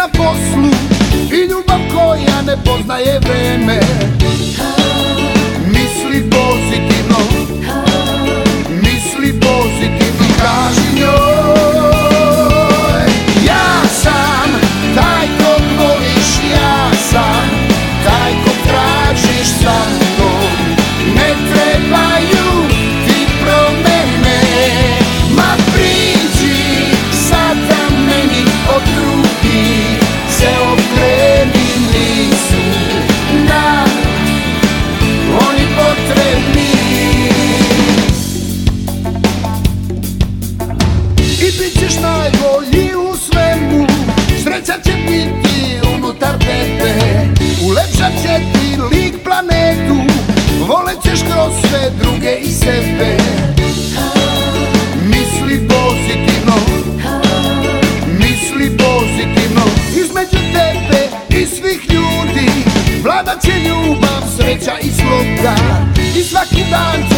na poslu i ljubav koja ne poznaje vreme. Misli pozitivno, misli pozitivno, kaži njoj ja sam taj kog voliš, ja sam taj kog tražiš sa mnom. Ne trebaju ti promene, ma priđi sada meni od drugih se okreni, nisu nam oni potrebni. I bit ćeš najbolji u svemu, sreća će biti unutar tebe, ulepšat će ti lik planetu, volet ćeš kroz sve druge i sebe. Misli pozitivno, misli pozitivno, između tebe i svih ljudi vladat će ljubav, sreća i sloga. I svaki dan